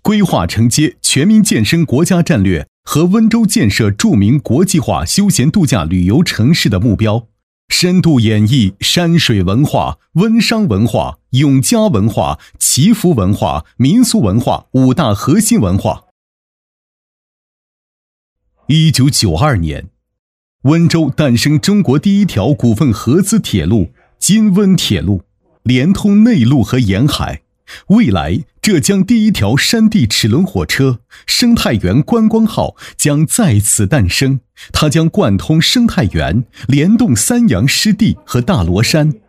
规划承接全民健身国家战略和温州建设著名国际化休闲度假旅游城市的目标，深度演绎山水文化、温商文化、永嘉文化、祈福文化、民俗文化5大核心文化。1992年，温州诞生中国第一条股份合资铁路金温铁路，连通内陆和沿海。未来，浙江第一条山地齿轮火车生态园观光号将在此诞生，它将贯通生态园，联动三阳湿地和大罗山。